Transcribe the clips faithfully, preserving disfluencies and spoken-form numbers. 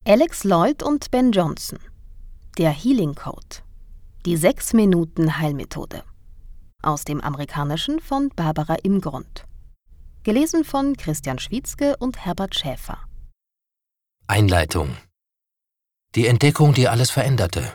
Alex Lloyd und Ben Johnson. Der Healing Code. Die sechs-Minuten-Heilmethode. Aus dem Amerikanischen von Barbara Imgrund. Gelesen von Christian Schwietzke und Herbert Schäfer. Einleitung. Die Entdeckung, die alles veränderte.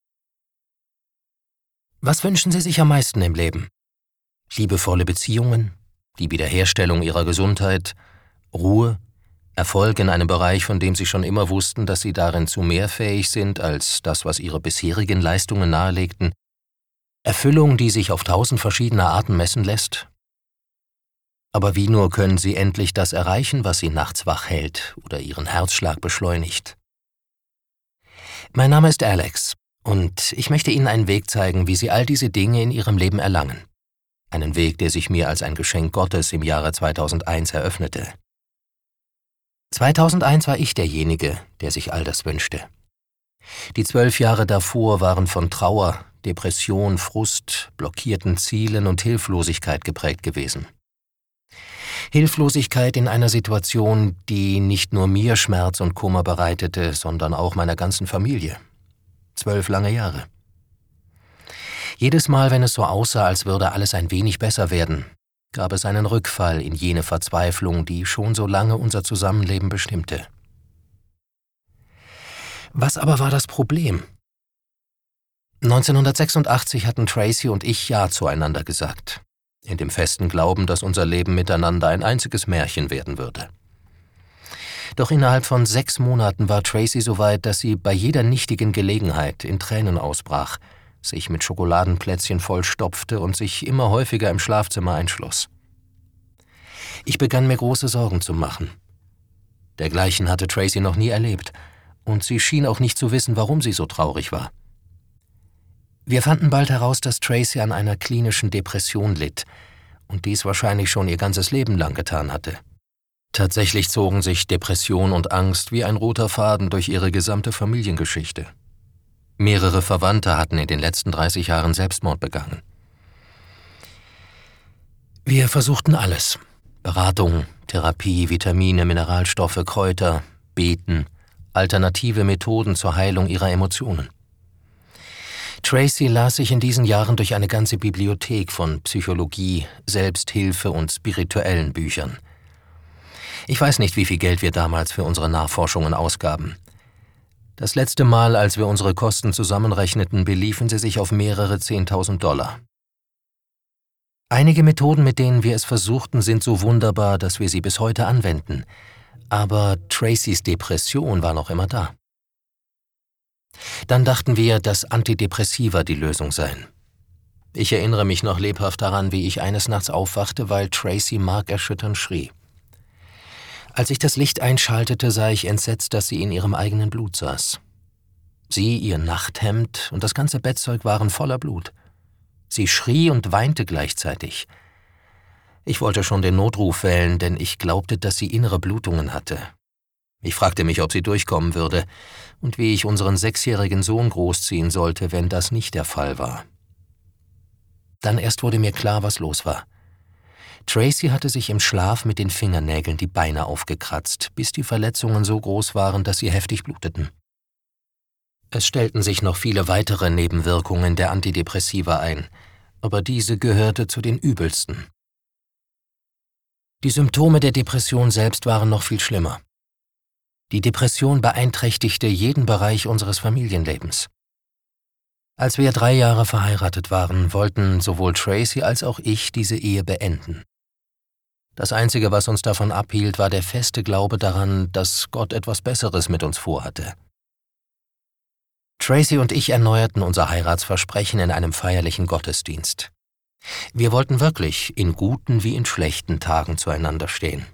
Was wünschen Sie sich am meisten im Leben? Liebevolle Beziehungen, die Wiederherstellung Ihrer Gesundheit, Ruhe, Erfolg in einem Bereich, von dem Sie schon immer wussten, dass Sie darin zu mehr fähig sind als das, was Ihre bisherigen Leistungen nahelegten, Erfüllung, die sich auf tausend verschiedene Arten messen lässt? Aber wie nur können Sie endlich das erreichen, was Sie nachts wach hält oder Ihren Herzschlag beschleunigt? Mein Name ist Alex und ich möchte Ihnen einen Weg zeigen, wie Sie all diese Dinge in Ihrem Leben erlangen. Einen Weg, der sich mir als ein Geschenk Gottes im Jahre zweitausendeins eröffnete. zweitausendeins war ich derjenige, der sich all das wünschte. Die zwölf Jahre davor waren von Trauer, Depression, Frust, blockierten Zielen und Hilflosigkeit geprägt gewesen. Hilflosigkeit in einer Situation, die nicht nur mir Schmerz und Kummer bereitete, sondern auch meiner ganzen Familie. Zwölf lange Jahre. Jedes Mal, wenn es so aussah, als würde alles ein wenig besser werden, gab es einen Rückfall in jene Verzweiflung, die schon so lange unser Zusammenleben bestimmte. Was aber war das Problem? neunzehnhundertsechsundachtzig hatten Tracy und ich Ja zueinander gesagt, in dem festen Glauben, dass unser Leben miteinander ein einziges Märchen werden würde. Doch innerhalb von sechs Monaten war Tracy so weit, dass sie bei jeder nichtigen Gelegenheit in Tränen ausbrach, sich mit Schokoladenplätzchen vollstopfte und sich immer häufiger im Schlafzimmer einschloss. Ich begann mir große Sorgen zu machen. Dergleichen hatte Tracy noch nie erlebt, und sie schien auch nicht zu wissen, warum sie so traurig war. Wir fanden bald heraus, dass Tracy an einer klinischen Depression litt und dies wahrscheinlich schon ihr ganzes Leben lang getan hatte. Tatsächlich zogen sich Depression und Angst wie ein roter Faden durch ihre gesamte Familiengeschichte. Mehrere Verwandte hatten in den letzten dreißig Jahren Selbstmord begangen. Wir versuchten alles. Beratung, Therapie, Vitamine, Mineralstoffe, Kräuter, Beten, alternative Methoden zur Heilung ihrer Emotionen. Tracy las sich in diesen Jahren durch eine ganze Bibliothek von Psychologie, Selbsthilfe und spirituellen Büchern. Ich weiß nicht, wie viel Geld wir damals für unsere Nachforschungen ausgaben. Das letzte Mal, als wir unsere Kosten zusammenrechneten, beliefen sie sich auf mehrere Zehntausend Dollar. Einige Methoden, mit denen wir es versuchten, sind so wunderbar, dass wir sie bis heute anwenden. Aber Tracys Depression war noch immer da. Dann dachten wir, dass Antidepressiva die Lösung seien. Ich erinnere mich noch lebhaft daran, wie ich eines Nachts aufwachte, weil Tracy markerschütternd schrie. Als ich das Licht einschaltete, sah ich entsetzt, dass sie in ihrem eigenen Blut saß. Sie, ihr Nachthemd und das ganze Bettzeug waren voller Blut. Sie schrie und weinte gleichzeitig. Ich wollte schon den Notruf wählen, denn ich glaubte, dass sie innere Blutungen hatte. Ich fragte mich, ob sie durchkommen würde und wie ich unseren sechsjährigen Sohn großziehen sollte, wenn das nicht der Fall war. Dann erst wurde mir klar, was los war. Tracy hatte sich im Schlaf mit den Fingernägeln die Beine aufgekratzt, bis die Verletzungen so groß waren, dass sie heftig bluteten. Es stellten sich noch viele weitere Nebenwirkungen der Antidepressiva ein, aber diese gehörte zu den übelsten. Die Symptome der Depression selbst waren noch viel schlimmer. Die Depression beeinträchtigte jeden Bereich unseres Familienlebens. Als wir drei Jahre verheiratet waren, wollten sowohl Tracy als auch ich diese Ehe beenden. Das Einzige, was uns davon abhielt, war der feste Glaube daran, dass Gott etwas Besseres mit uns vorhatte. Tracy und ich erneuerten unser Heiratsversprechen in einem feierlichen Gottesdienst. Wir wollten wirklich in guten wie in schlechten Tagen zueinander stehen.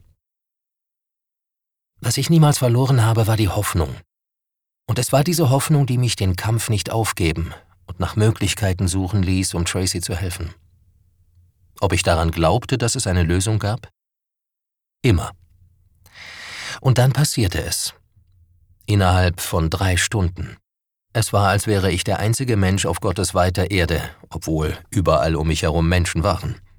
Was ich niemals verloren habe, war die Hoffnung. Und es war diese Hoffnung, die mich den Kampf nicht aufgeben und nach Möglichkeiten suchen ließ, um Tracy zu helfen. Ob ich daran glaubte, dass es eine Lösung gab? Immer. Und dann passierte es. Innerhalb von drei Stunden. Es war, als wäre ich der einzige Mensch auf Gottes weiter Erde, obwohl überall um mich herum Menschen waren.